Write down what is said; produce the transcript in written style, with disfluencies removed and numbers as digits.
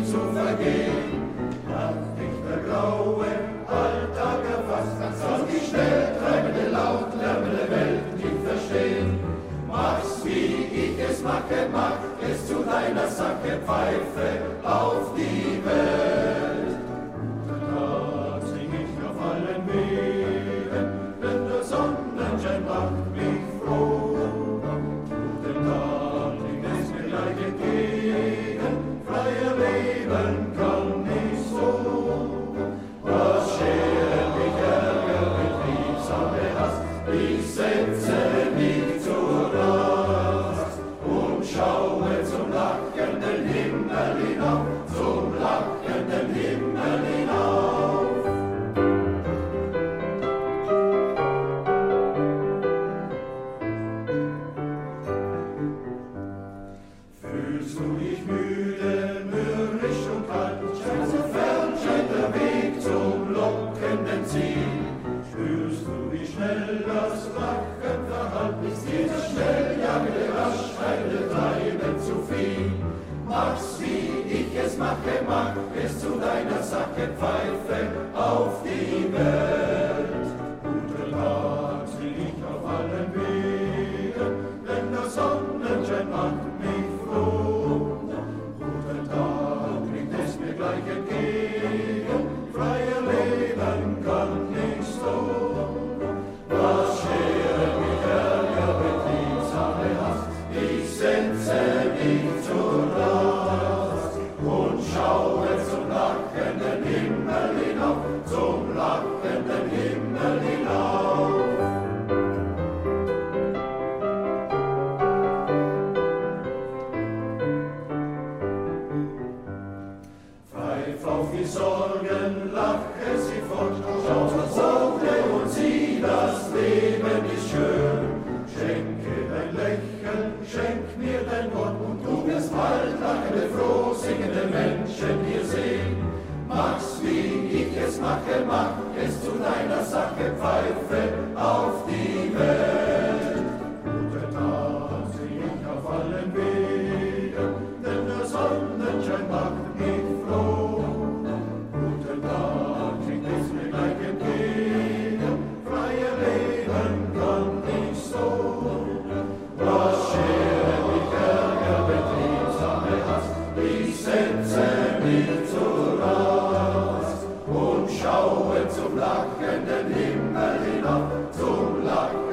zu vergehen. Hat dich der graue Alltag erfasst, dann soll die schnell treibende, laut lärmende Welt nicht verstehen. Mach's wie ich es mache, mach es zu deiner Sache, pfeife auf die Welt. Guten Tag sing ich auf allen Wegen, denn der Sonnenschein macht mich froh. Guten Tag liegt es mir gleich entgegen, freier leben kann ich so. Was schert mich Ärger, Betriebsame Hass, ich setze mich zur Rast und schaue zum lachenden Himmel hinauf, zum lachenden Himmel hinauf. Fühlst du dich müde, mürrisch und kalt, scheint so fern, scheint der Weg zum lockenden Ziel. Spürst du, wie schnell das Lachen verhallt, ist dieses schnell jagende, rasch eilende Treiben zu viel. Mach's wie ich es mache, mach es zu deiner Sache, pfeife auf die Welt. Guten Tag sing ich auf allen Wegen, denn der Sonnenschein macht mich froh. Guten Tag bringt es mir gleich entgegen, freier leben kann ich so. Was schert mich Ärger, Betriebsame Hass, ich setze mich zur Rast und schaue zum lachenden Himmel hinauf, zum lachenden Himmel hinauf. Pfeif auf die Sorgen, lache sie fort, schau zur Sonne und sieh, das Leben ist schön. Schenke dein Lächeln, schenk mir dein Wort und du wirst bald lachende, froh singende Menschen hier sehen. Mach's wie ich es mache, mach es zu deiner Sache, pfeife auf die Welt. Guten Tag sing ich auf allen Wegen, denn der Sonnenschein macht mich froh. Guten Tag klingt es mir gleich entgegen, freier leben kann ich so. Was schert mich Ärger, Betriebsame Hass, ich setze mich zur Rast und schaue zum lachenden Himmel hinauf, zum lachenden